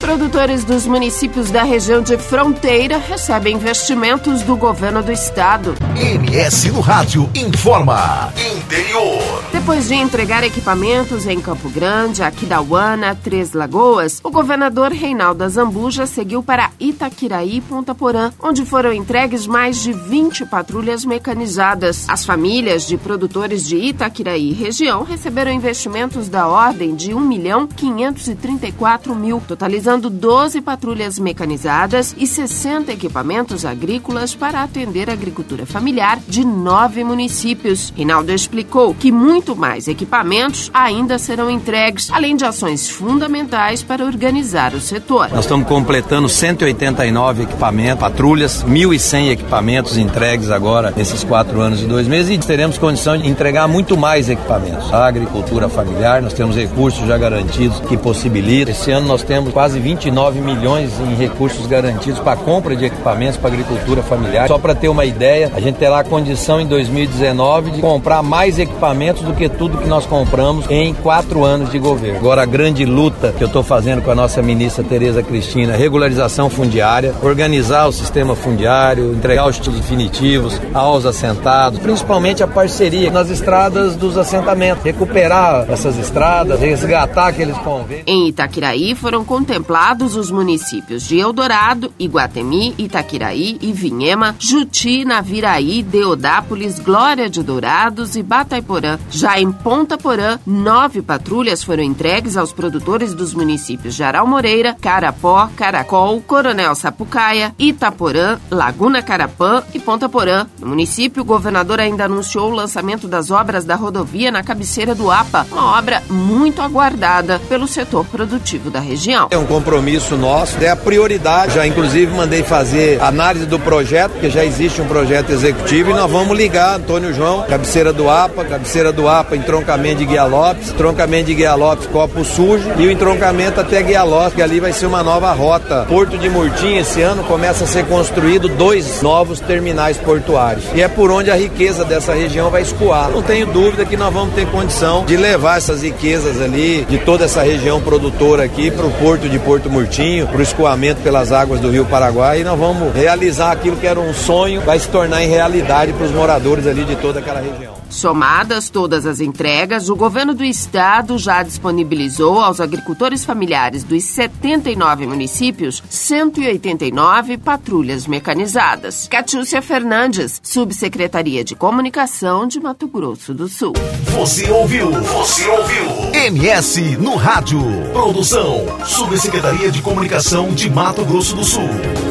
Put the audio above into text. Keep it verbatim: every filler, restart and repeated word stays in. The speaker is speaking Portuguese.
Produtores dos municípios da região de fronteira recebem investimentos do governo do estado. M S no Rádio informa. Interior. Depois de entregar equipamentos em Campo Grande, Aquidauana, Três Lagoas, o governador Reinaldo Azambuja seguiu para Itaquiraí e Ponta Porã, onde foram entregues mais de vinte patrulhas mecanizadas. As famílias de produtores de Itaquiraí e região receberam investimentos da ordem de um milhão quinhentos e trinta e quatro mil, totalizando doze patrulhas mecanizadas e sessenta equipamentos agrícolas para atender a agricultura familiar de nove municípios. Reinaldo explicou que muito mais equipamentos ainda serão entregues, além de ações fundamentais para organizar o setor. Nós estamos completando cento e oitenta e nove equipamentos, patrulhas, mil e cem equipamentos entregues agora nesses quatro anos e dois meses, e teremos condição de entregar muito mais equipamentos. A agricultura familiar, nós temos recursos já garantidos que possibilitam. Esse ano nós temos quase vinte e nove milhões em recursos garantidos para a compra de equipamentos para a agricultura familiar. Só para ter uma ideia, a gente terá a condição em dois mil e dezenove de comprar mais equipamentos do que tudo que nós compramos em quatro anos de governo. Agora, a grande luta que eu estou fazendo com a nossa ministra Tereza Cristina, regularização fundiária, organizar o sistema fundiário, entregar os títulos definitivos aos assentados, principalmente a parceria nas estradas dos assentamentos, recuperar essas estradas, resgatar aqueles convênios. Em Itaquiraí foram contemplados os municípios de Eldorado, Iguatemi, Itaquiraí, Ivinhema, Juti, Naviraí, Deodápolis, Glória de Dourados e Batayporã. Já em Ponta Porã, nove patrulhas foram entregues aos produtores dos municípios de Aral Moreira, Carapó, Caracol, Coronel Sapucaia, Itaporã, Laguna Carapã e Ponta Porã. No município, o governador ainda anunciou o lançamento das obras da rodovia na cabeceira do APA, uma obra muito aguardada pelo setor produtivo da região. É um compromisso nosso, é a prioridade. Já inclusive mandei fazer análise do projeto, porque já existe um projeto executivo, e nós vamos ligar Antônio João, cabeceira do APA, cabeceira do APA, entroncamento de Guia Lopes, entroncamento de Guia Lopes, Copo Sujo, e o entroncamento até Guia Lopes, que ali vai ser uma nova rota. Porto de Murtim, esse ano, começa a ser construído dois novos terminais portuários. E é por onde a riqueza dessa região vai escoar. Não tenho dúvida que nós vamos ter condição de levar essas riquezas ali, de toda essa região produtora aqui, para o porto de Porto Murtinho, para o escoamento pelas águas do Rio Paraguai, e nós vamos realizar aquilo que era um sonho, vai se tornar em realidade para os moradores ali de toda aquela região. Somadas todas as entregas, o governo do estado já disponibilizou aos agricultores familiares dos setenta e nove municípios cento e oitenta e nove patrulhas mecanizadas. Catiúcia Fernandes, Subsecretaria de Comunicação de Mato Grosso do Sul. Você ouviu? Você ouviu? M S no Rádio. Produção, Subsecretaria de Comunicação de Mato Grosso do Sul.